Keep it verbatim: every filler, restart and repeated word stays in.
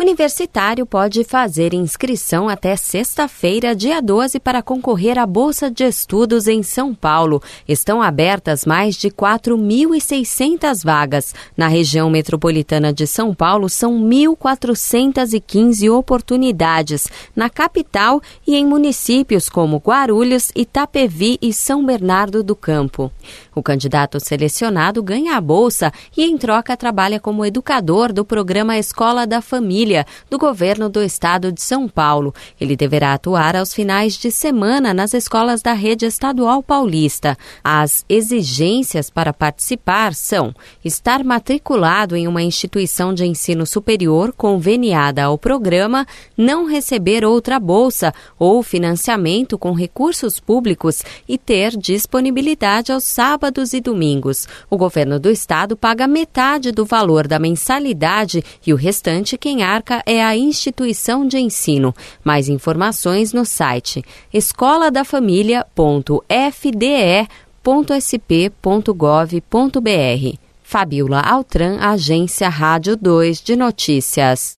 Universitário pode fazer inscrição até sexta-feira, dia doze, para concorrer à Bolsa de Estudos em São Paulo. Estão abertas mais de quatro mil e seiscentas vagas. Na região metropolitana de São Paulo, são mil quatrocentas e quinze oportunidades. Na capital e em municípios como Guarulhos, Itapevi e São Bernardo do Campo. O candidato selecionado ganha a bolsa e, em troca, trabalha como educador do programa Escola da Família do governo do estado de São Paulo. Ele deverá atuar aos finais de semana nas escolas da rede estadual paulista. As exigências para participar são estar matriculado em uma instituição de ensino superior conveniada ao programa, não receber outra bolsa ou financiamento com recursos públicos e ter disponibilidade aos sábados e domingos. O governo do estado paga metade do valor da mensalidade e o restante quem arca é a instituição de ensino. Mais informações no site escola da família ponto f d e ponto s p ponto gov ponto b r. Fabiola Altran, Agência Rádio dois de Notícias.